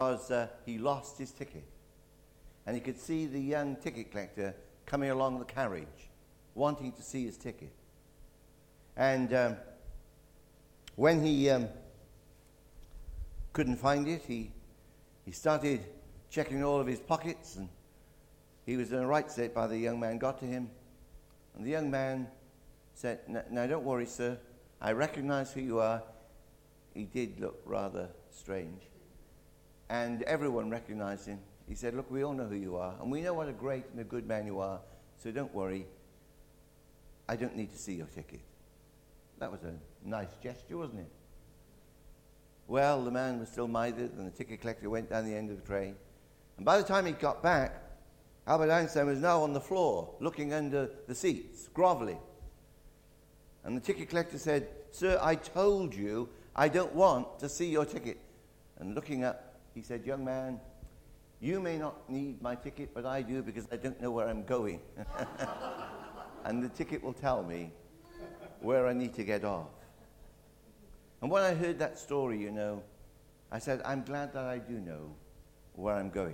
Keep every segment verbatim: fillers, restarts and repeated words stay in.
because uh, he lost his ticket. And he could see the young ticket collector coming along the carriage, wanting to see his ticket. And um, when he um, couldn't find it, he he started checking all of his pockets, and he was in a right state by the young man got to him. And the young man said, "Now don't worry, sir. I recognize who you are." He did look rather strange. And everyone recognized him. He said, "Look, we all know who you are, and we know what a great and a good man you are, so don't worry. I don't need to see your ticket." That was a nice gesture, wasn't it? Well, the man was still minded, and the ticket collector went down the end of the train. And by the time he got back, Albert Einstein was now on the floor, looking under the seats, groveling. And the ticket collector said, "Sir, I told you I don't want to see your ticket." And looking up, he said, "Young man, you may not need my ticket, but I do, because I don't know where I'm going." And the ticket will tell me where I need to get off. And when I heard that story, you know, I said, I'm glad that I do know where I'm going.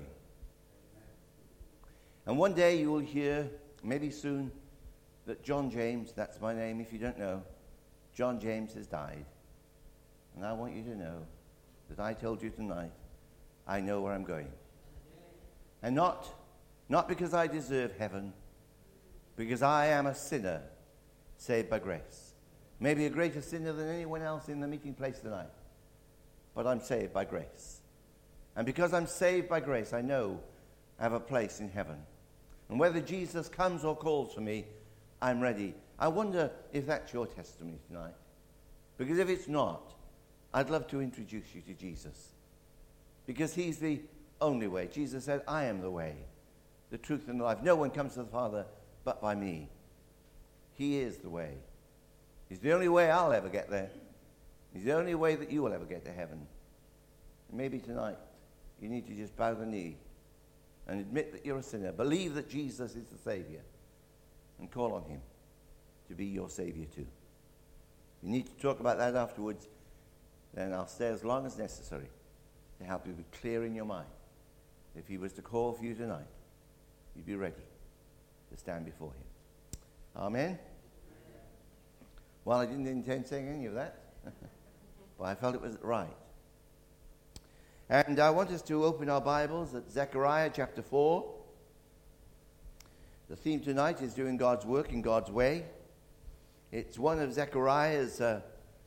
And one day you will hear, maybe soon, that John James, that's my name if you don't know, John James has died. And I want you to know that I told you tonight, I know where I'm going. And not, not because I deserve heaven, because I am a sinner saved by grace. Maybe a greater sinner than anyone else in the meeting place tonight. But I'm saved by grace. And because I'm saved by grace, I know I have a place in heaven. And whether Jesus comes or calls for me, I'm ready. I wonder if that's your testimony tonight. Because if it's not, I'd love to introduce you to Jesus. Because he's the only way. Jesus said, I am the way, the truth, and the life. No one comes to the Father but by me. He is the way. He's the only way I'll ever get there. He's the only way that you will ever get to heaven. And maybe tonight you need to just bow the knee and admit that you're a sinner. Believe that Jesus is the Savior and call on him to be your Savior too. You need to talk about that afterwards. Then I'll stay as long as necessary to help you be clear in your mind. If he was to call for you tonight, you'd be ready to stand before him. Amen? Well, I didn't intend saying any of that, but I felt it was right. And I want us to open our Bibles at Zechariah chapter four. The theme tonight is doing God's work in God's way. It's one of Zechariah's uh,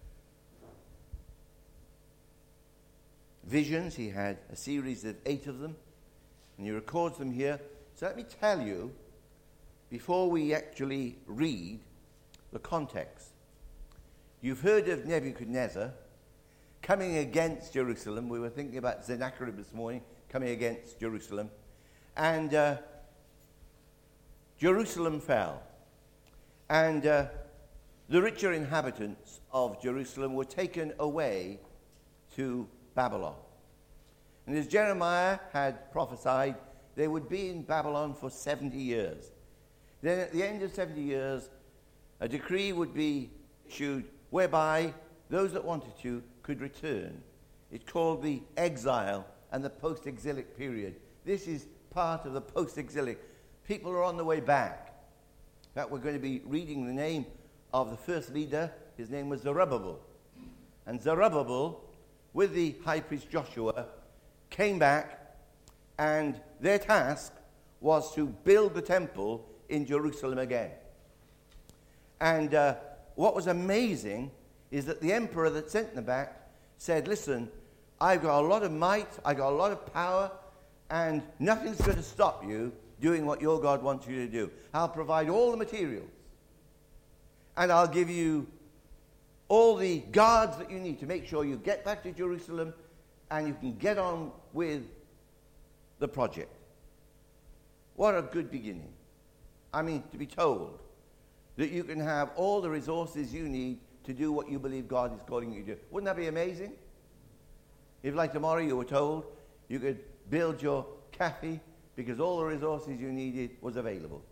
visions. He had a series of eight of them, and he records them here. So let me tell you, before we actually read, the context. You've heard of Nebuchadnezzar coming against Jerusalem. We were thinking about Sennacherib this morning, coming against Jerusalem. And uh, Jerusalem fell. And uh, the richer inhabitants of Jerusalem were taken away to Babylon. And as Jeremiah had prophesied, they would be in Babylon for seventy years. Then at the end of seventy years, a decree would be issued whereby those that wanted to could return. It's called the exile and the post-exilic period. This is part of the post-exilic. People are on the way back. In fact, we're going to be reading the name of the first leader. His name was Zerubbabel. And Zerubbabel, with the high priest Joshua, came back, and their task was to build the temple in Jerusalem again. And uh, what was amazing is that the emperor that sent them back said, listen, I've got a lot of might, I've got a lot of power, and nothing's going to stop you doing what your God wants you to do. I'll provide all the materials, and I'll give you all the guards that you need to make sure you get back to Jerusalem and you can get on with the project. What a good beginning. I mean, to be told that you can have all the resources you need to do what you believe God is calling you to do. Wouldn't that be amazing? If, like tomorrow, you were told you could build your cafe because all the resources you needed was available.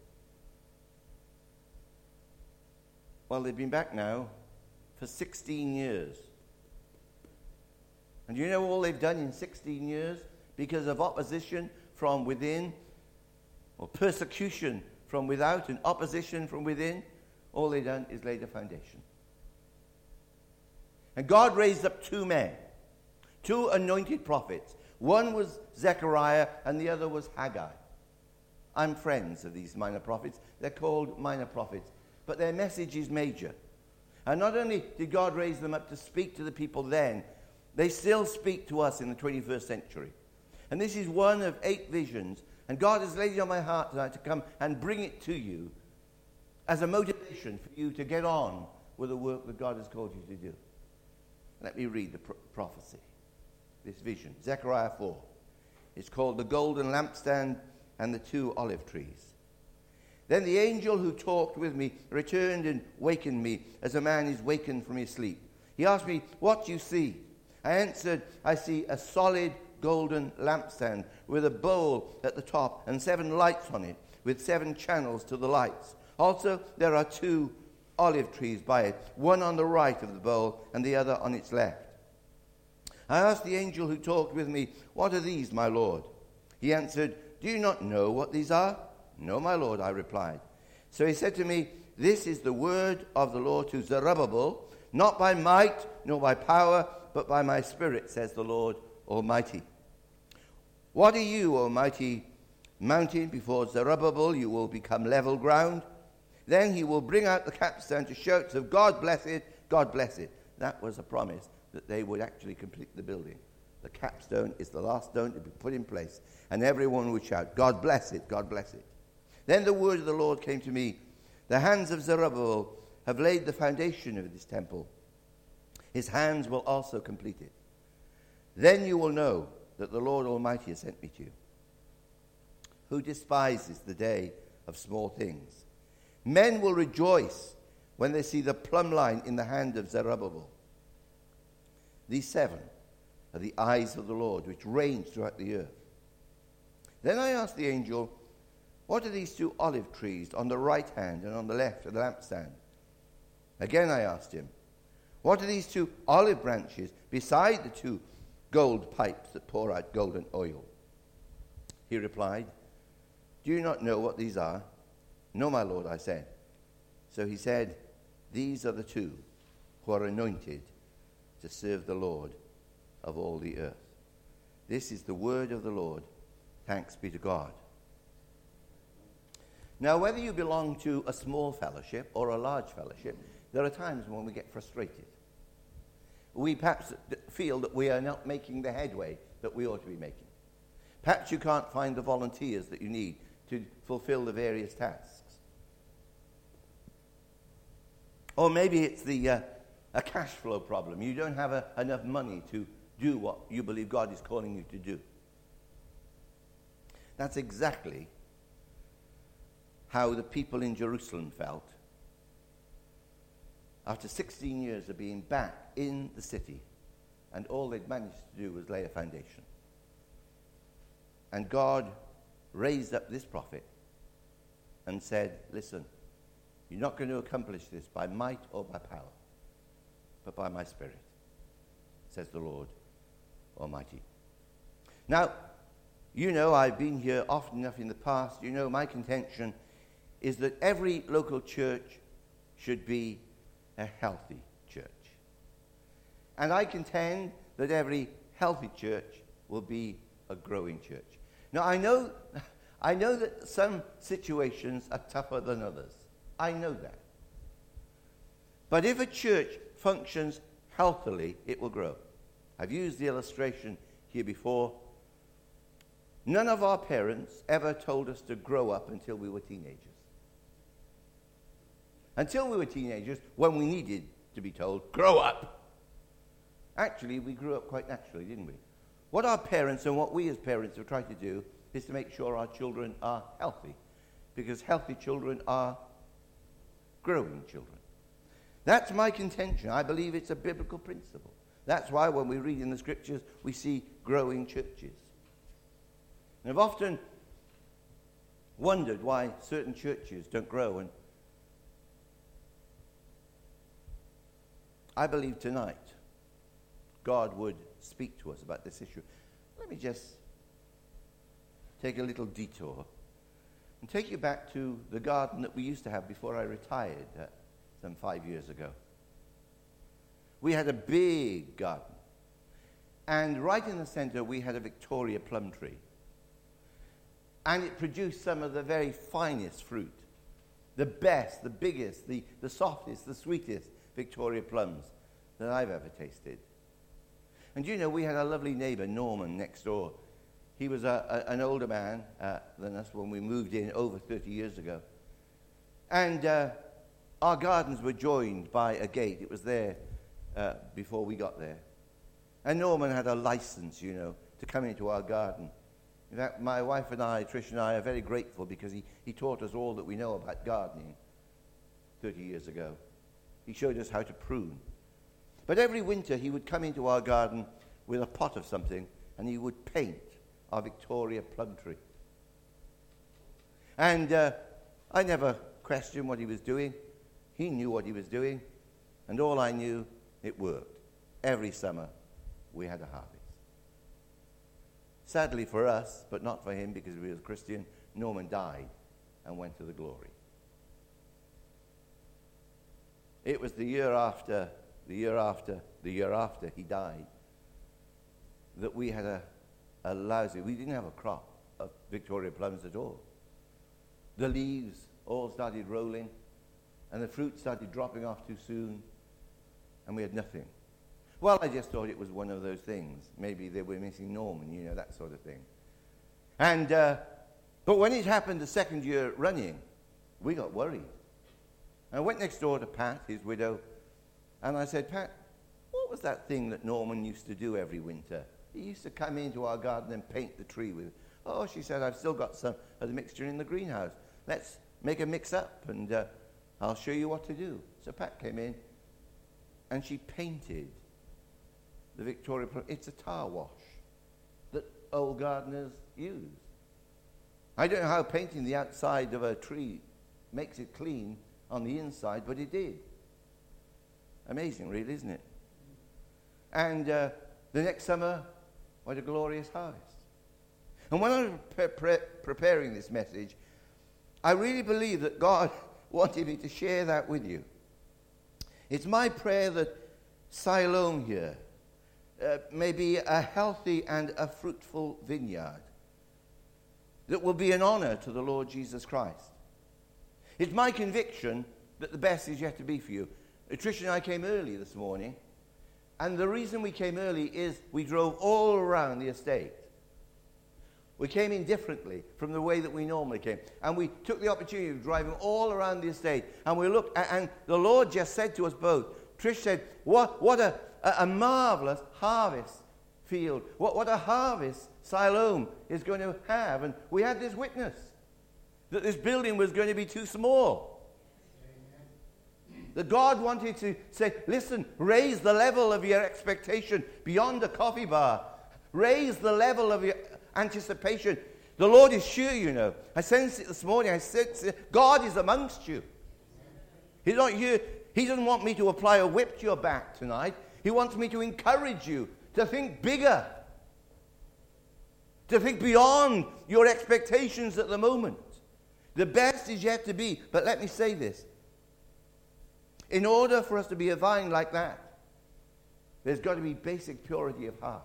Well, they've been back now for sixteen years. And you know all they've done in sixteen years? because of opposition from within, or persecution from without and opposition from within, all they've done is laid a foundation. And God raised up two men, two anointed prophets. One was Zechariah and the other was Haggai. I'm friends of these minor prophets. They're called minor prophets, but their message is major. And not only did God raise them up to speak to the people then, they still speak to us in the twenty-first century. And this is one of eight visions. And God has laid it on my heart tonight to come and bring it to you as a motivation for you to get on with the work that God has called you to do. Let me read the pro- prophecy, this vision. Zechariah four. It's called the golden lampstand and the two olive trees. Then the angel who talked with me returned and wakened me as a man is wakened from his sleep. He asked me, "What do you see?" I answered, "I see a solid golden lampstand with a bowl at the top and seven lights on it, with seven channels to the lights. Also, there are two olive trees by it, one on the right of the bowl and the other on its left." I asked the angel who talked with me, "What are these, my Lord?" He answered, "Do you not know what these are?" "No, my Lord," I replied. So he said to me, "This is the word of the Lord to Zerubbabel, not by might nor by power, but by my spirit, says the Lord Almighty. What are you, O mighty mountain? Before Zerubbabel you will become level ground. Then he will bring out the capstone to shouts of God bless it, God bless it." That was a promise that they would actually complete the building. The capstone is the last stone to be put in place, and everyone would shout, "God bless it, God bless it." Then the word of the Lord came to me, "The hands of Zerubbabel have laid the foundation of this temple. His hands will also complete it. Then you will know that the Lord Almighty has sent me to you. Who despises the day of small things? Men will rejoice when they see the plumb line in the hand of Zerubbabel. These seven are the eyes of the Lord, which range throughout the earth." Then I asked the angel, "What are these two olive trees on the right hand and on the left of the lampstand?" Again I asked him, "What are these two olive branches beside the two gold pipes that pour out golden oil?" He replied, "Do you not know what these are?" "No, my Lord," I said. So he said, "These are the two who are anointed to serve the Lord of all the earth." This is the word of the Lord. Thanks be to God. Now, whether you belong to a small fellowship or a large fellowship, there are times when we get frustrated. We perhaps feel that we are not making the headway that we ought to be making. Perhaps you can't find the volunteers that you need to fulfill the various tasks. Or maybe it's the uh, a cash flow problem. You don't have a, enough money to do what you believe God is calling you to do. That's exactly how the people in Jerusalem felt after sixteen years of being back in the city, and all they'd managed to do was lay a foundation. And God raised up this prophet and said, "Listen, you're not going to accomplish this by might or by power, but by my spirit, says the Lord Almighty." Now, you know, I've been here often enough in the past. You know, my contention is that every local church should be a healthy church. And I contend that every healthy church will be a growing church. Now, I know, I know that some situations are tougher than others. I know that. But if a church functions healthily, it will grow. I've used the illustration here before. None of our parents ever told us to grow up until we were teenagers. Until we were teenagers, when we needed to be told, "Grow up." Actually, we grew up quite naturally, didn't we? What our parents and what we as parents have tried to do is to make sure our children are healthy, because healthy children are growing children. That's my contention. I believe it's a biblical principle. That's why when we read in the scriptures, we see growing churches. And I've often wondered why certain churches don't grow, and I believe tonight God would speak to us about this issue. Let me just take a little detour and take you back to the garden that we used to have before I retired uh, some five years ago. We had a big garden. And right in the center, we had a Victoria plum tree. And it produced some of the very finest fruit. The best, the biggest, the, the softest, the sweetest Victoria plums that I've ever tasted. And you know, we had a lovely neighbor, Norman, next door. He was a, a, an older man uh, than us when we moved in over thirty years ago. And uh, our gardens were joined by a gate. It was there uh, before we got there. And Norman had a license, you know, to come into our garden. In fact, my wife and I, Trish and I, are very grateful because he, he taught us all that we know about gardening thirty years ago. He showed us how to prune. But every winter he would come into our garden with a pot of something and he would paint our Victoria plum tree. And uh, I never questioned what he was doing. He knew what he was doing. And all I knew, it worked. Every summer we had a harvest. Sadly for us, but not for him because he was a Christian, Norman died and went to the glory. It was the year after, the year after, the year after he died that we had a, a lousy, we didn't have a crop of Victoria plums at all. The leaves all started rolling and the fruit started dropping off too soon and we had nothing. Well, I just thought it was one of those things. Maybe they were missing Norman, you know, that sort of thing. And, uh, but when it happened the second year running, we got worried. I went next door to Pat, his widow, and I said, Pat, what was that thing that Norman used to do every winter? He used to come into our garden and paint the tree with. Oh, she said, I've still got some of the mixture in the greenhouse. Let's make a mix-up, and uh, I'll show you what to do. So Pat came in, and she painted the Victoria plum. It's a tar wash that old gardeners use. I don't know how painting the outside of a tree makes it clean on the inside, but it did. Amazing, really, isn't it? And uh, the next summer, what a glorious harvest. And when I was pre- pre- preparing this message, I really believe that God wanted me to share that with you. It's my prayer that Siloam here uh, may be a healthy and a fruitful vineyard that will be an honor to the Lord Jesus Christ. It's my conviction that the best is yet to be for you. Tricia and I came early this morning, and the reason we came early is we drove all around the estate. We came in differently from the way that we normally came, and we took the opportunity of driving all around the estate, and we looked, and the Lord just said to us both, Trish said, what, what a, a, a marvelous harvest field, what, what a harvest Siloam is going to have. And we had this witness that this building was going to be too small. That God wanted to say, listen, raise the level of your expectation beyond a coffee bar. Raise the level of your anticipation. The Lord is sure, you know. I sensed it this morning. I said, God is amongst you. He's not here. He doesn't want me to apply a whip to your back tonight. He wants me to encourage you to think bigger. To think beyond your expectations at the moment. The best is yet to be. But let me say this. In order for us to be a vine like that, there's got to be basic purity of heart.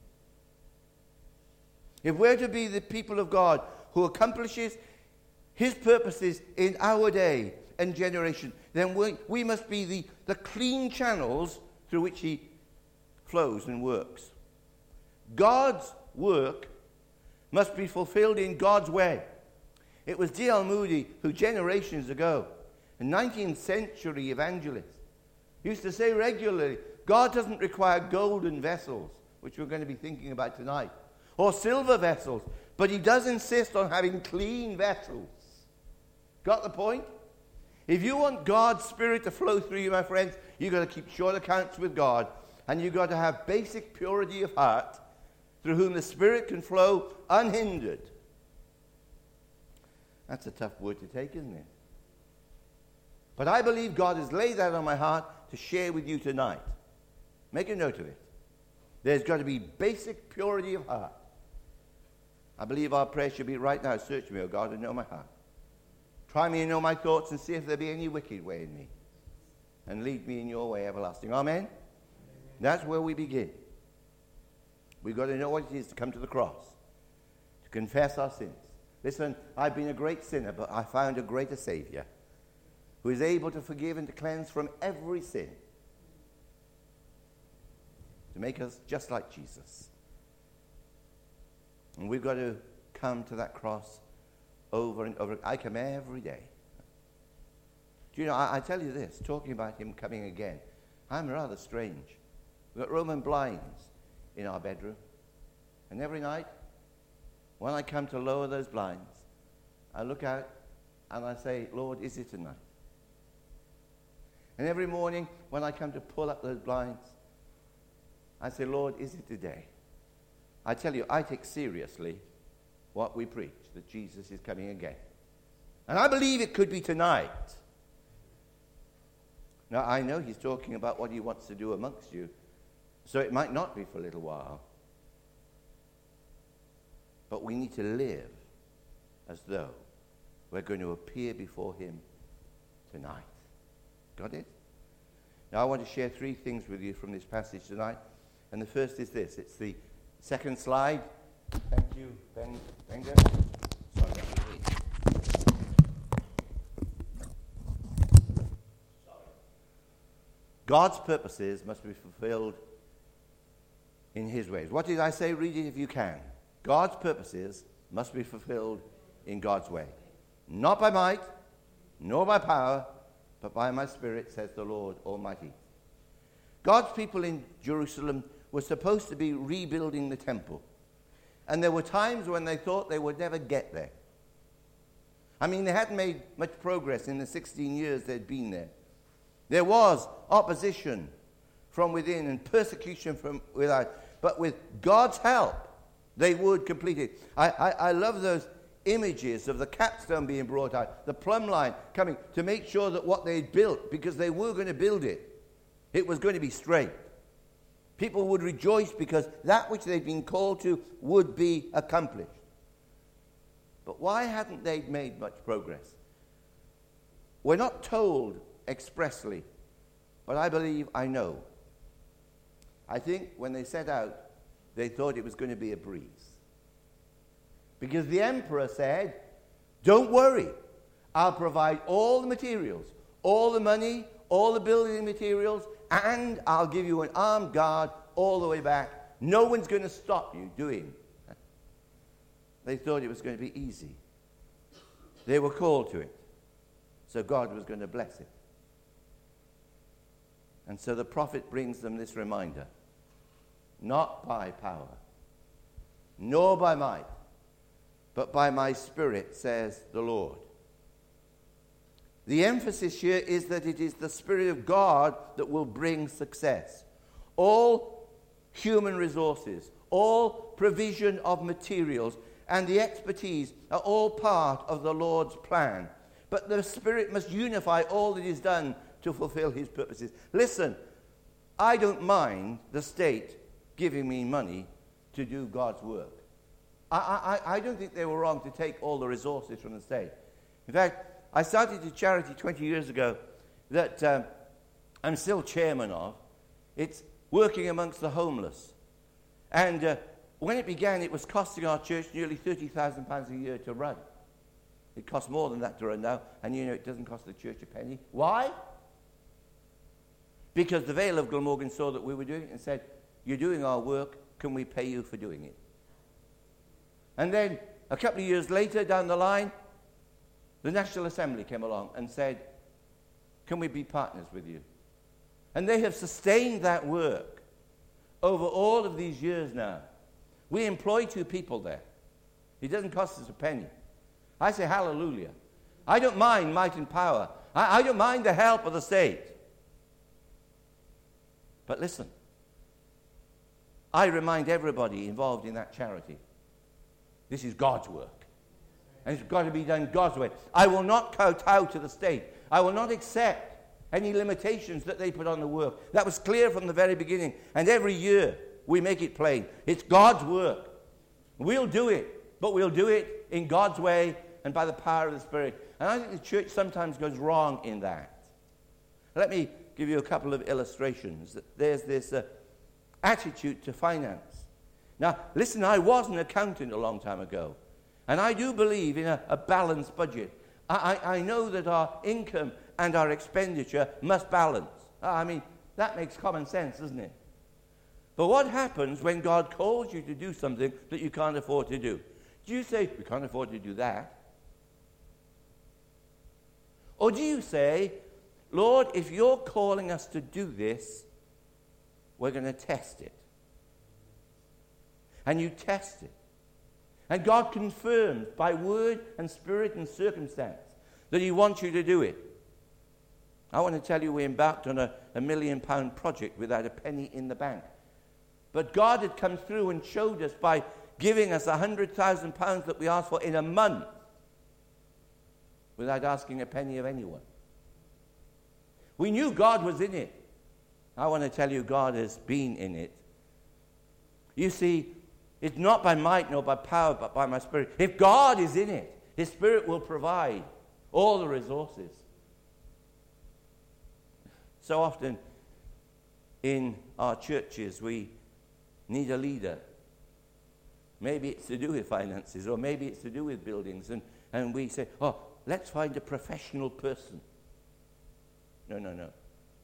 If we're to be the people of God who accomplishes His purposes in our day and generation, then we, we must be the, the clean channels through which He flows and works. God's work must be fulfilled in God's way. It was D L Moody who generations ago, a nineteenth century evangelist, used to say regularly, God doesn't require golden vessels, which we're going to be thinking about tonight, or silver vessels, but He does insist on having clean vessels. Got the point? If you want God's Spirit to flow through you, my friends, you've got to keep short accounts with God, and you've got to have basic purity of heart, through whom the Spirit can flow unhindered. That's a tough word to take, isn't it? But I believe God has laid that on my heart to share with you tonight. Make a note of it. There's got to be basic purity of heart. I believe our prayer should be right now. Search me, O God, and know my heart. Try me and know my thoughts, and see if there be any wicked way in me. And lead me in your way everlasting. Amen? Amen. That's where we begin. We've got to know what it is to come to the cross, to confess our sins. Listen, I've been a great sinner, but I found a greater Savior who is able to forgive and to cleanse from every sin, to make us just like Jesus. And we've got to come to that cross over and over. I come every day. Do you know, I, I tell you this, talking about him coming again, I'm rather strange. We've got Roman blinds in our bedroom. And every night, when I come to lower those blinds, I look out and I say, Lord, is it tonight? And every morning, when I come to pull up those blinds, I say, Lord, is it today? I tell you, I take seriously what we preach, that Jesus is coming again. And I believe it could be tonight. Now, I know he's talking about what he wants to do amongst you, so it might not be for a little while. But we need to live as though we're going to appear before him tonight. Got it? Now, I want to share three things with you from this passage tonight. And the first is this. It's the second slide. Thank you, Ben Wenger. Sorry, God's purposes must be fulfilled in his ways. What did I say? Read it if you can. God's purposes must be fulfilled in God's way. Not by might, nor by power, but by my Spirit, says the Lord Almighty. God's people in Jerusalem were supposed to be rebuilding the temple. And there were times when they thought they would never get there. I mean, they hadn't made much progress in the sixteen years they'd been there. There was opposition from within and persecution from without. But with God's help, they would complete it. I, I, I love those images of the capstone being brought out, the plumb line coming to make sure that what they'd built, because they were going to build it, it was going to be straight. People would rejoice because that which they'd been called to would be accomplished. But why hadn't they made much progress? We're not told expressly, but I believe I know. I think when they set out, they thought it was going to be a breeze. Because the emperor said, don't worry, I'll provide all the materials, all the money, all the building materials, and I'll give you an armed guard all the way back. No one's going to stop you doing. They thought it was going to be easy. They were called to it. So God was going to bless it. And so the prophet brings them this reminder. Not by power, nor by might, but by my Spirit, says the Lord. The emphasis here is that it is the Spirit of God that will bring success. All human resources, all provision of materials, and the expertise are all part of the Lord's plan. But the Spirit must unify all that is done to fulfill his purposes. Listen, I don't mind the state giving me money to do God's work. I, I, I don't think they were wrong to take all the resources from the state. In fact, I started a charity twenty years ago that um, I'm still chairman of. It's working amongst the homeless. And uh, when it began, it was costing our church nearly thirty thousand pounds a year to run. It costs more than that to run now, and you know it doesn't cost the church a penny. Why? Because the Vale of Glamorgan saw that we were doing it and said, you're doing our work, can we pay you for doing it? And then a couple of years later, down the line, the National Assembly came along and said, can we be partners with you? And they have sustained that work over all of these years now. We employ two people there. It doesn't cost us a penny. I say hallelujah. I don't mind might and power. I, I don't mind the help of the state. But listen, I remind everybody involved in that charity, this is God's work. And it's got to be done God's way. I will not kowtow to the state. I will not accept any limitations that they put on the work. That was clear from the very beginning. And every year we make it plain. It's God's work. We'll do it but we'll do it in God's way and by the power of the Spirit. And I think the church sometimes goes wrong in that. Let me give you a couple of illustrations. There's this uh, attitude to finance. Now, listen, I was an accountant a long time ago, and I do believe in a, a balanced budget. I, I, I know that our income and our expenditure must balance. I mean, that makes common sense, doesn't it? But what happens when God calls you to do something that you can't afford to do? Do you say, we can't afford to do that? Or do you say, Lord, if you're calling us to do this, we're going to test it. And you test it. And God confirms by word and spirit and circumstance that he wants you to do it. I want to tell you we embarked on a, a million pound project without a penny in the bank. But God had come through and showed us by giving us one hundred thousand pounds that we asked for in a month without asking a penny of anyone. We knew God was in it. I want to tell you God has been in it. You see, it's not by might nor by power, but by my Spirit. If God is in it, his Spirit will provide all the resources. So often in our churches, we need a leader. Maybe it's to do with finances, or maybe it's to do with buildings. And, and we say, oh, let's find a professional person. No, no, no.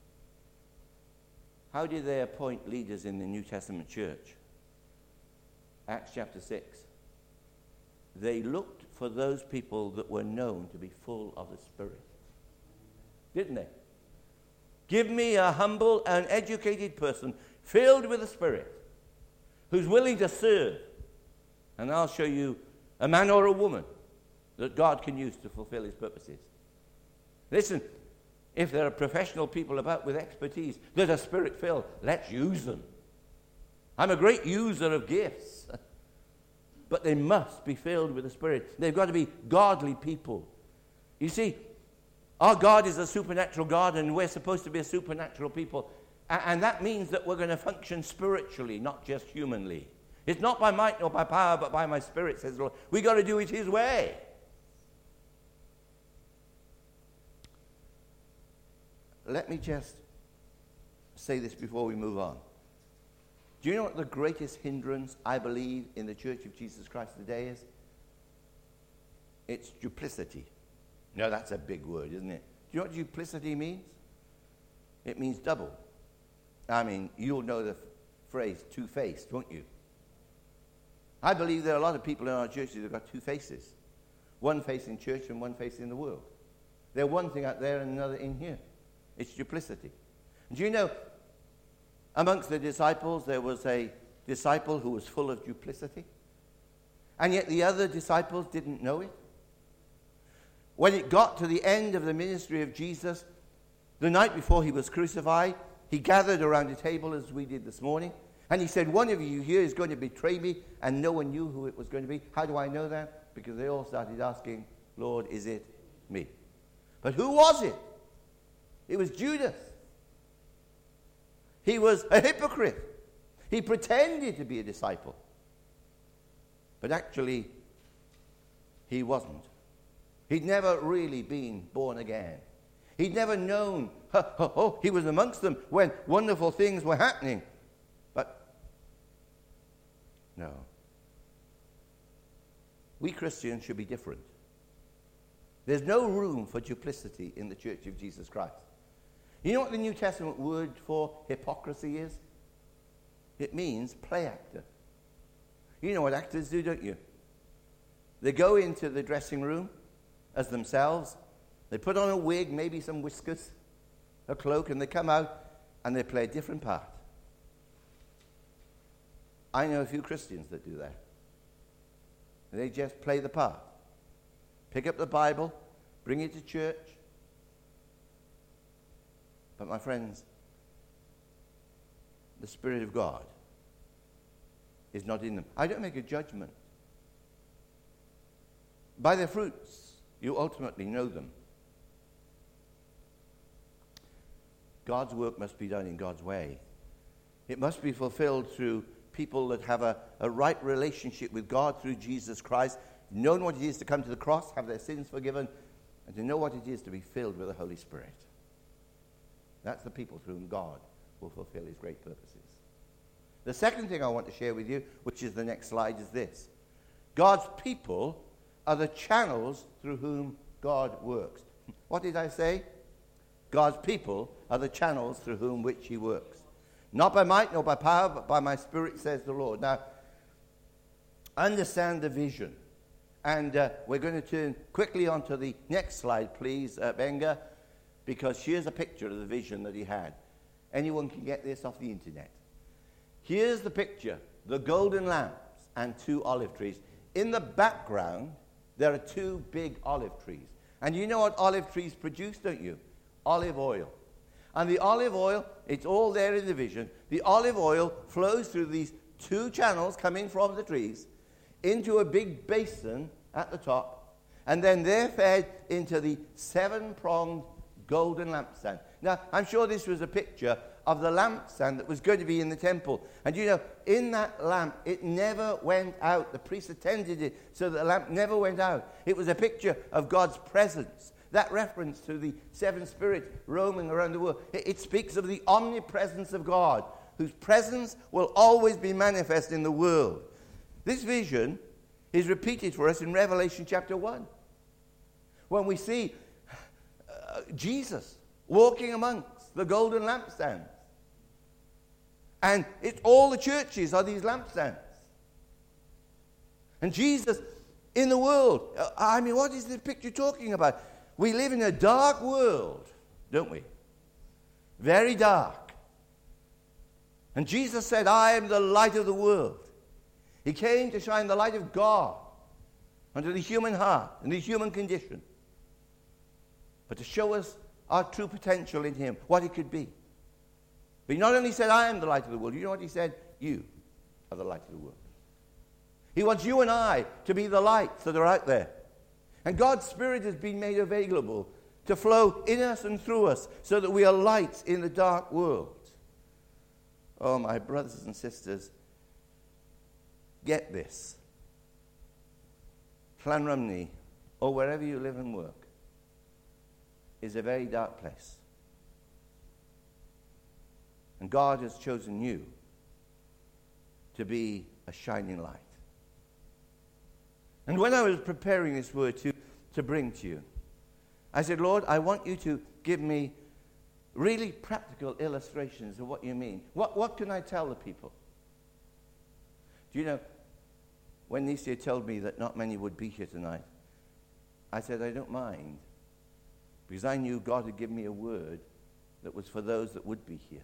How did they appoint leaders in the New Testament church? Acts chapter six. They looked for those people that were known to be full of the Spirit. Didn't they? Give me a humble and educated person filled with the Spirit who's willing to serve, and I'll show you a man or a woman that God can use to fulfill his purposes. Listen, if there are professional people about with expertise that are Spirit-filled, let's use them. I'm a great user of gifts, but they must be filled with the Spirit. They've got to be godly people. You see, our God is a supernatural God, and we're supposed to be a supernatural people. And that means that we're going to function spiritually, not just humanly. It's not by might nor by power, but by my Spirit, says the Lord. We've got to do it his way. Let me just say this before we move on. Do you know what the greatest hindrance, I believe, in the Church of Jesus Christ today is? It's duplicity. No, that's a big word, isn't it? Do you know what duplicity means? It means double. I mean, you'll know the f- phrase two-faced, won't you? I believe there are a lot of people in our churches that have got two faces. One face in church and one face in the world. They're one thing out there and another in here. It's duplicity. And do you know, amongst the disciples, there was a disciple who was full of duplicity. And yet the other disciples didn't know it. When it got to the end of the ministry of Jesus, the night before he was crucified, he gathered around a table as we did this morning, and he said, one of you here is going to betray me, and no one knew who it was going to be. How do I know that? Because they all started asking, Lord, is it me? But who was it? It was Judas. He was a hypocrite. He pretended to be a disciple. But actually, he wasn't. He'd never really been born again. He'd never known, oh, oh, oh, he was amongst them when wonderful things were happening. But, no. We Christians should be different. There's no room for duplicity in the Church of Jesus Christ. You know what the New Testament word for hypocrisy is? It means play actor. You know what actors do, don't you? They go into the dressing room as themselves. They put on a wig, maybe some whiskers, a cloak, and they come out and they play a different part. I know a few Christians that do that. They just play the part. Pick up the Bible, bring it to church. But my friends, the Spirit of God is not in them. I don't make a judgment. By their fruits, you ultimately know them. God's work must be done in God's way. It must be fulfilled through people that have a, a right relationship with God through Jesus Christ, known what it is to come to the cross, have their sins forgiven, and to know what it is to be filled with the Holy Spirit. That's the people through whom God will fulfill his great purposes. The second thing I want to share with you, which is the next slide, is this. God's people are the channels through whom God works. What did I say? God's people are the channels through whom which he works. Not by might, nor by power, but by my Spirit, says the Lord. Now, understand the vision. And uh, we're going to turn quickly on to the next slide, please, uh, Benga, because here's a picture of the vision that he had. Anyone can get this off the internet. Here's the picture, the golden lamps and two olive trees. In the background, there are two big olive trees. And you know what olive trees produce, don't you? Olive oil. And the olive oil, it's all there in the vision. The olive oil flows through these two channels coming from the trees into a big basin at the top, and then they're fed into the seven-pronged golden lampstand. Now, I'm sure this was a picture of the lampstand that was going to be in the temple. And you know, in that lamp, it never went out. The priest attended it so that the lamp never went out. It was a picture of God's presence. That reference to the seven spirits roaming around the world, it, it speaks of the omnipresence of God, whose presence will always be manifest in the world. This vision is repeated for us in Revelation chapter one, when we see uh, Jesus walking amongst the golden lampstands. And it's all the churches are these lampstands. And Jesus in the world. Uh, I mean, what is this picture talking about? We live in a dark world, don't we? Very dark. And Jesus said, I am the light of the world. He came to shine the light of God onto the human heart and the human condition, but to show us our true potential in him, what it could be. But he not only said, I am the light of the world, you know what he said? You are the light of the world. He wants you and I to be the lights that are out there. And God's Spirit has been made available to flow in us and through us so that we are lights in the dark world. Oh, my brothers and sisters, get this. Llanrumney, or wherever you live and work, is a very dark place. And God has chosen you to be a shining light. And when I was preparing this word to, to bring to you, I said, Lord, I want you to give me really practical illustrations of what you mean. What, what can I tell the people? Do you know, when Nisia told me that not many would be here tonight, I said, I don't mind, because I knew God had given me a word that was for those that would be here.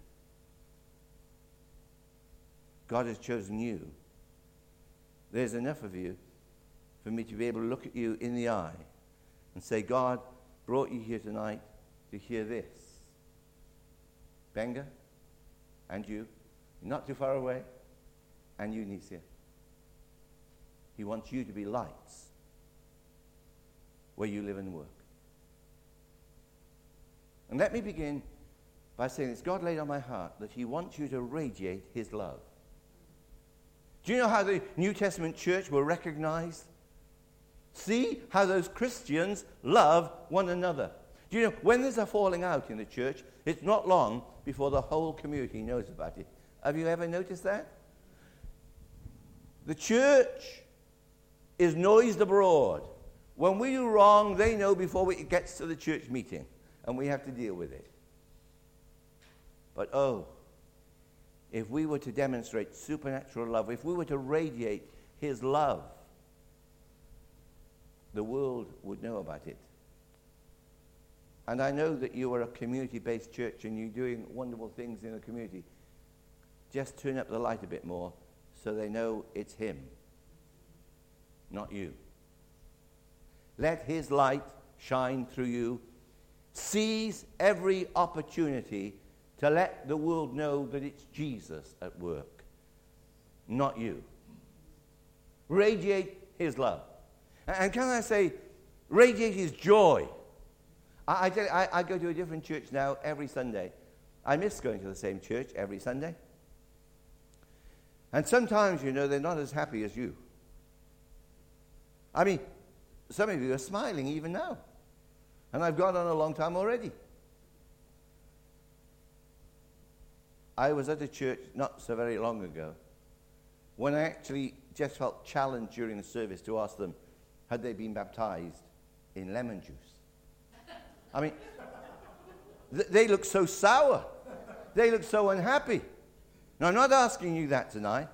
God has chosen you. There's enough of you for me to be able to look at you in the eye and say, God brought you here tonight to hear this. Benga, and you, not too far away, and you, Nisia. He wants you to be lights where you live and work. And let me begin by saying this. God laid on my heart that he wants you to radiate his love. Do you know how the New Testament church were recognized? See how those Christians love one another. Do you know, when there's a falling out in the church, it's not long before the whole community knows about it. Have you ever noticed that? The church is noised abroad. When we do wrong, they know before it gets to the church meeting, and we have to deal with it. But oh, if we were to demonstrate supernatural love, if we were to radiate his love, the world would know about it. And I know that you are a community-based church and you're doing wonderful things in the community. Just turn up the light a bit more so they know it's him, not you. Let his light shine through you. Seize every opportunity to let the world know that it's Jesus at work, not you. Radiate his love. And can I say, radiate his joy. I, I, tell you, I, I go to a different church now every Sunday. I miss going to the same church every Sunday. And sometimes, you know, they're not as happy as you. I mean, some of you are smiling even now. And I've gone on a long time already. I was at a church not so very long ago when I actually just felt challenged during the service to ask them, had they been baptized in lemon juice? I mean, th- they look so sour. They look so unhappy. Now, I'm not asking you that tonight.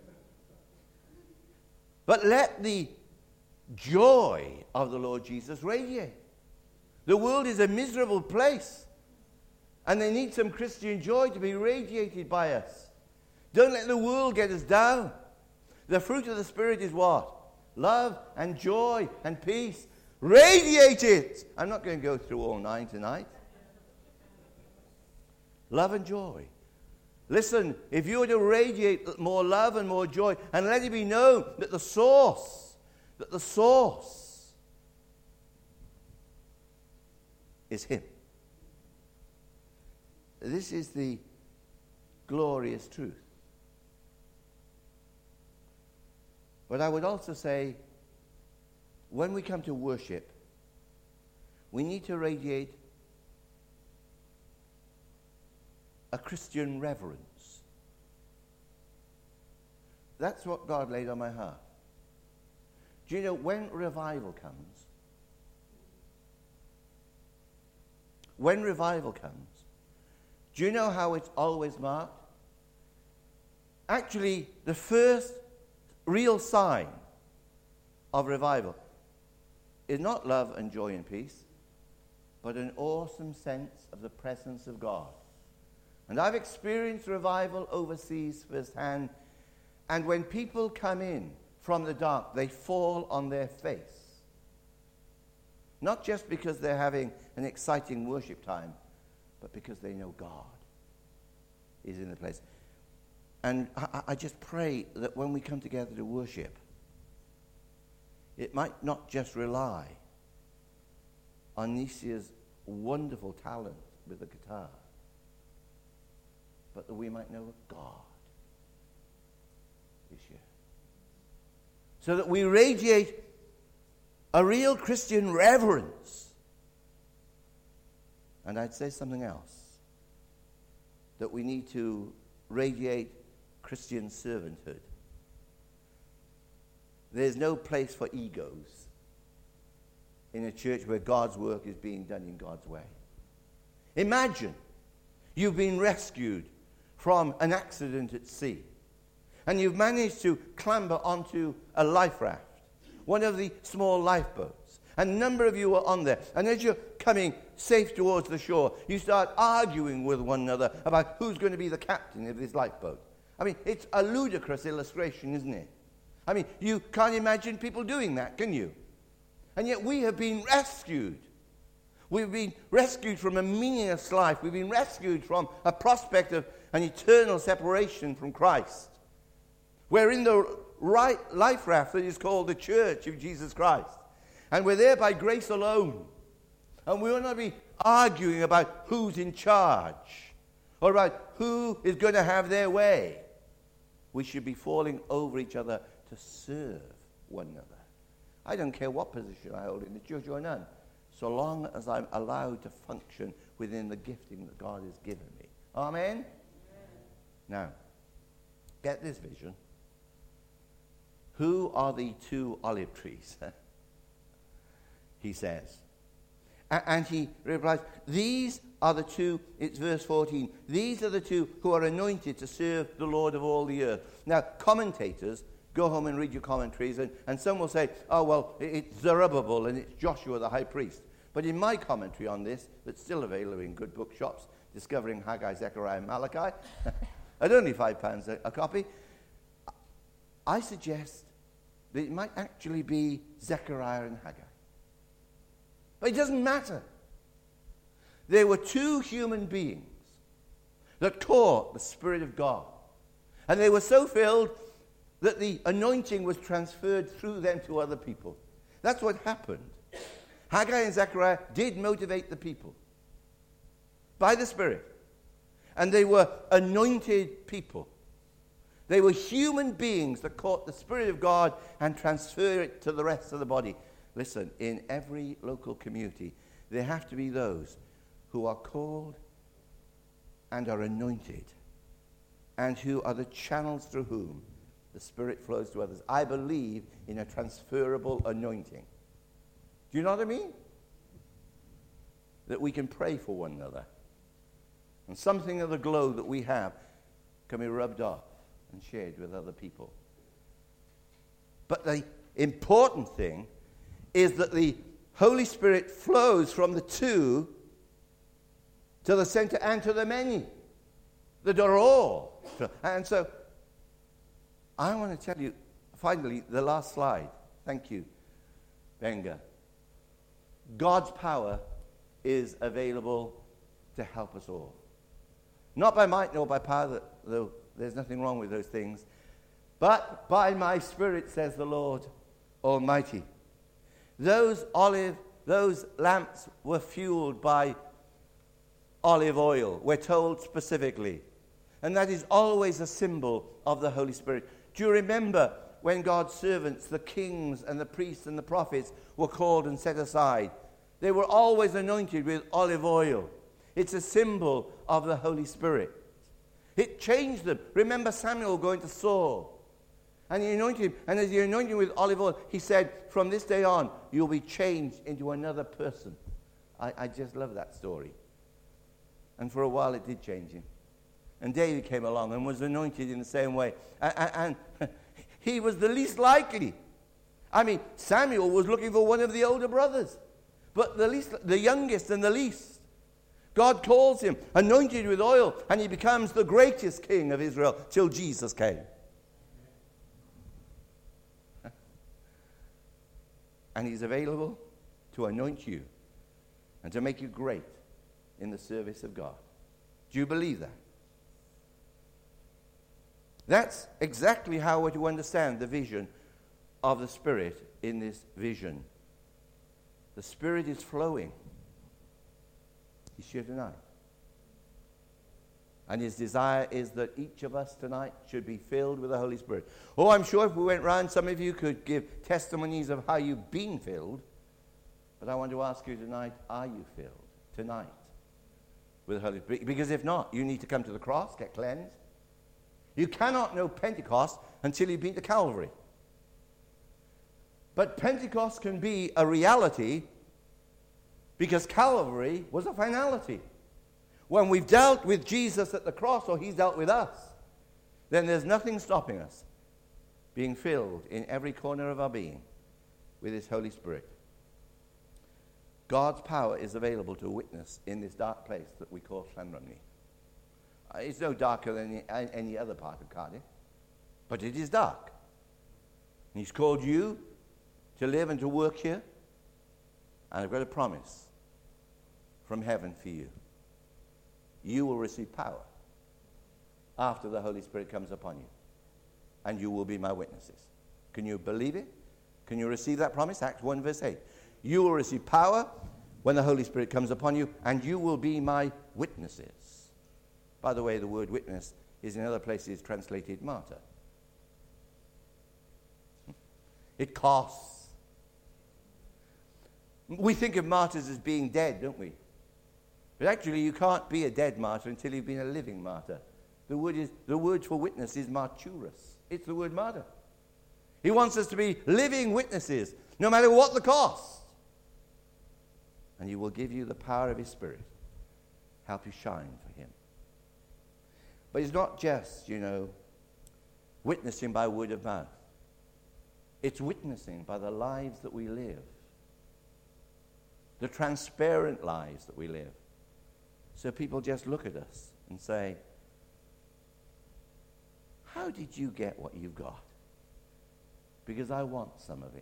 But let the joy of the Lord Jesus radiate. The world is a miserable place. And they need some Christian joy to be radiated by us. Don't let the world get us down. The fruit of the Spirit is what? Love and joy and peace. Radiate it. I'm not going to go through all nine tonight. Love and joy. Listen, if you were to radiate more love and more joy, and let it be known that the source, that the source is Him. This is the glorious truth. But I would also say, when we come to worship, we need to radiate a Christian reverence. That's what God laid on my heart. Do you know, when revival comes, when revival comes, do you know how it's always marked? Actually, the first real sign of revival is not love and joy and peace, but an awesome sense of the presence of God. And I've experienced revival overseas firsthand, and when people come in from the dark, they fall on their face. Not just because they're having an exciting worship time, but because they know God is in the place. And I, I just pray that when we come together to worship, it might not just rely on Nisia's wonderful talent with the guitar, but that we might know that God is here. So that we radiate a real Christian reverence. And I'd say something else. That we need to radiate Christian servanthood. There's no place for egos in a church where God's work is being done in God's way. Imagine you've been rescued from an accident at sea, and you've managed to clamber onto a life raft, one of the small lifeboats. A number of you are on there, and as you're coming safe towards the shore, you start arguing with one another about who's going to be the captain of this lifeboat. I mean, it's a ludicrous illustration, isn't it? I mean, you can't imagine people doing that, can you? And yet we have been rescued. We've been rescued from a meaningless life. We've been rescued from a prospect of an eternal separation from Christ. We're in the right life raft that is called the Church of Jesus Christ. And we're there by grace alone. And we will not be arguing about who's in charge or about who is going to have their way. We should be falling over each other to serve one another. I don't care what position I hold in the church or none, so long as I'm allowed to function within the gifting that God has given me. Amen? Amen. Now, get this vision. Who are the two olive trees? He says. And he replies, these are the two, it's verse fourteen, these are the two who are anointed to serve the Lord of all the earth. Now, commentators, go home and read your commentaries, and, and some will say, oh, well, it's Zerubbabel and it's Joshua the high priest. But in my commentary on this, that's still available in good bookshops, Discovering Haggai, Zechariah, and Malachi, at only five pounds a, a copy, I suggest that it might actually be Zechariah and Haggai. But it doesn't matter. There were two human beings that caught the Spirit of God. And they were so filled that the anointing was transferred through them to other people. That's what happened. Haggai and Zechariah did motivate the people by the Spirit. And they were anointed people They were human beings that caught the Spirit of God and transferred it to the rest of the body. Listen, in every local community, there have to be those who are called and are anointed, and who are the channels through whom the Spirit flows to others. I believe in a transferable anointing. Do you know what I mean? That we can pray for one another, and something of the glow that we have can be rubbed off and shared with other people. But the important thing is that the Holy Spirit flows from the two to the center and to the many that are all. And so I want to tell you, finally, the last slide. Thank you, Benga. God's power is available to help us all. Not by might nor by power, though there's nothing wrong with those things, but by my Spirit, says the Lord Almighty. Those olive, those lamps were fueled by olive oil, we're told specifically. And that is always a symbol of the Holy Spirit. Do you remember when God's servants, the kings and the priests and the prophets, were called and set aside? They were always anointed with olive oil. It's a symbol of the Holy Spirit. It changed them. Remember Samuel going to Saul, and he anointed him. And as he anointed him with olive oil, he said, from this day on, you'll be changed into another person. I, I just love that story. And for a while, it did change him. And David came along and was anointed in the same way. And, and, and he was the least likely. I mean, Samuel was looking for one of the older brothers. But the least, the youngest and the least. God calls him, anointed with oil, and he becomes the greatest king of Israel till Jesus came. And he's available to anoint you and to make you great in the service of God. Do you believe that? That's exactly how we're to understand the vision of the Spirit in this vision. The Spirit is flowing. He's here tonight. And his desire is that each of us tonight should be filled with the Holy Spirit. Oh, I'm sure if we went round, some of you could give testimonies of how you've been filled. But I want to ask you tonight, are you filled tonight with the Holy Spirit? Because if not, you need to come to the cross, get cleansed. You cannot know Pentecost until you've been to Calvary. But Pentecost can be a reality because Calvary was a finality. When we've dealt with Jesus at the cross, or he's dealt with us, then there's nothing stopping us being filled in every corner of our being with his Holy Spirit. God's power is available to witness in this dark place that we call Llanrumney. Uh, it's no darker than any, any other part of Cardiff, but it is dark. And he's called you to live and to work here, and I've got a promise from heaven for you. You will receive power after the Holy Spirit comes upon you, and you will be my witnesses. Can you believe it? Can you receive that promise? Acts one verse eight. You will receive power when the Holy Spirit comes upon you, and you will be my witnesses. By the way, the word witness is in other places translated martyr. It costs. We think of martyrs as being dead, don't we? But actually, you can't be a dead martyr until you've been a living martyr. The word, is, the word for witness is martyrus. It's the word martyr. He wants us to be living witnesses, no matter what the cost. And he will give you the power of his Spirit, help you shine for him. But it's not just, you know, witnessing by word of mouth. It's witnessing by the lives that we live, the transparent lives that we live. So people just look at us and say, how did you get what you've got? Because I want some of it.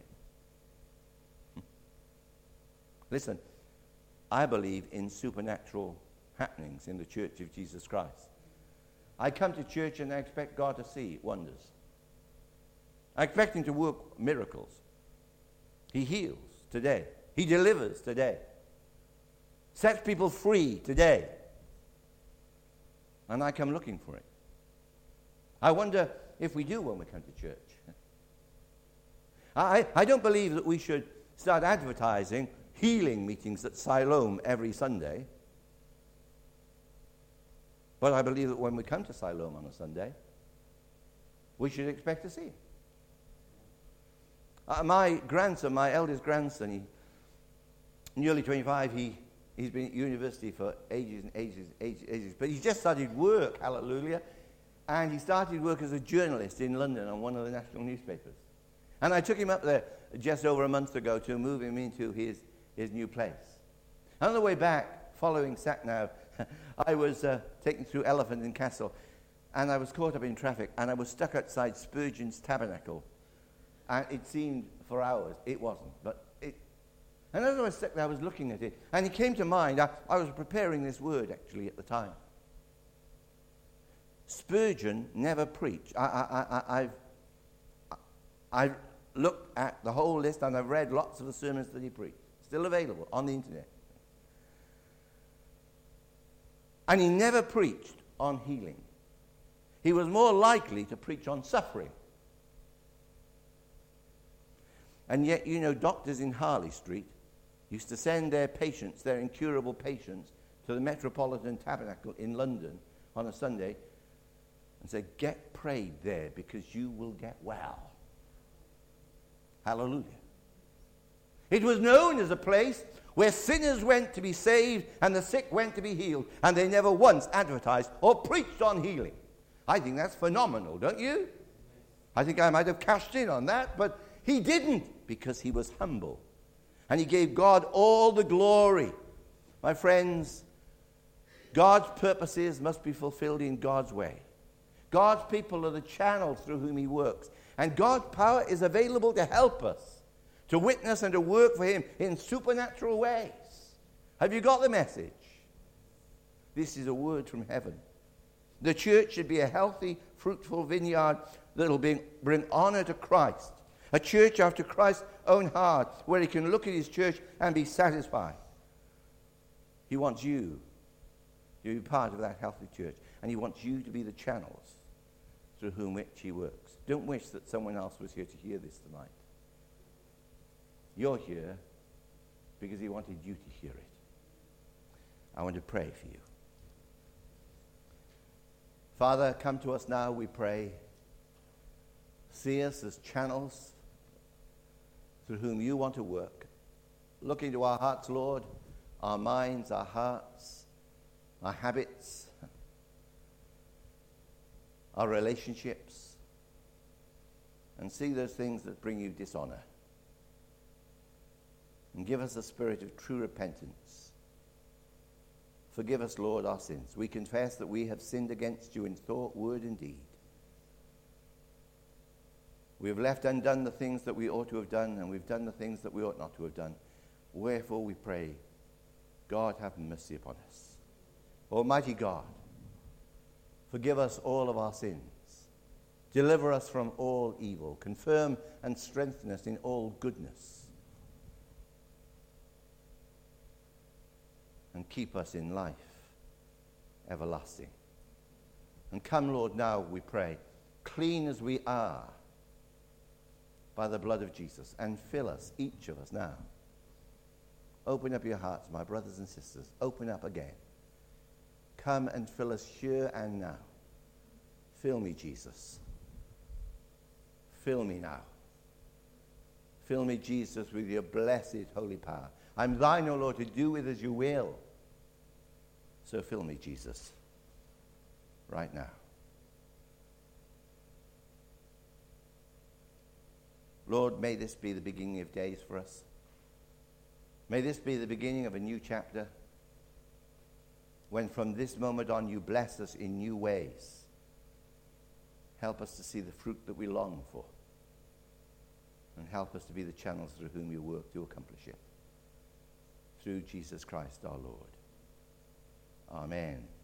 Listen, I believe in supernatural happenings in the Church of Jesus Christ. I come to church and I expect God to see wonders. I expect him to work miracles. He heals today. He delivers today. Sets people free today. And I come looking for it. I wonder if we do when we come to church. I, I don't believe that we should start advertising healing meetings at Siloam every Sunday. But I believe that when we come to Siloam on a Sunday, we should expect to see it. Uh, my grandson, my eldest grandson, he, nearly twenty-five, he, he's been at university for ages and ages, ages, ages. But he just started work, hallelujah, and he started work as a journalist in London on one of the national newspapers. And I took him up there just over a month ago to move him into his, his new place. On the way back, following Sat-Nav, I was uh, taken through Elephant and Castle, and I was caught up in traffic, and I was stuck outside Spurgeon's Tabernacle. And it seemed for hours. It wasn't, but it... And as I was stuck there, I was looking at it, and it came to mind. I, I was preparing this word, actually, at the time. Spurgeon never preached. I, I, I, I've, I've looked at the whole list, and I've read lots of the sermons that he preached. Still available on the internet. And he never preached on healing. He was more likely to preach on suffering. And yet, you know, doctors in Harley Street used to send their patients, their incurable patients, to the Metropolitan Tabernacle in London on a Sunday and say, get prayed there because you will get well. Hallelujah. It was known as a place where sinners went to be saved and the sick went to be healed, and they never once advertised or preached on healing. I think that's phenomenal, don't you? I think I might have cashed in on that, but he didn't, because he was humble. And he gave God all the glory. My friends, God's purposes must be fulfilled in God's way. God's people are the channels through whom he works. And God's power is available to help us to witness and to work for him in supernatural ways. Have you got the message? This is a word from heaven. The church should be a healthy, fruitful vineyard that will bring, bring honor to Christ. A church after Christ's own heart, where he can look at his church and be satisfied. He wants you to be part of that healthy church. And he wants you to be the channels through whom which he works. Don't wish that someone else was here to hear this tonight. You're here because he wanted you to hear it. I want to pray for you. Father, come to us now, we pray. See us as channels through whom you want to work. Look into our hearts, Lord, our minds, our hearts, our habits, our relationships, and see those things that bring you dishonor. And give us a spirit of true repentance. Forgive us, Lord, our sins. We confess that we have sinned against you in thought, word, and deed. We have left undone the things that we ought to have done, and we've done the things that we ought not to have done. Wherefore we pray, God, have mercy upon us. Almighty God, forgive us all of our sins. Deliver us from all evil. Confirm and strengthen us in all goodness. And keep us in life everlasting. And come, Lord, now, we pray, clean as we are by the blood of Jesus, and fill us, each of us now. Open up your hearts, my brothers and sisters. Open up again. Come and fill us here and now. Fill me, Jesus. Fill me now. Fill me, Jesus, with your blessed holy power. I'm thine, O Lord, to do with as you will. So fill me, Jesus, right now. Lord, may this be the beginning of days for us. May this be the beginning of a new chapter, when from this moment on you bless us in new ways. Help us to see the fruit that we long for, and help us to be the channels through whom you work to accomplish it. Through Jesus Christ our Lord. Amen.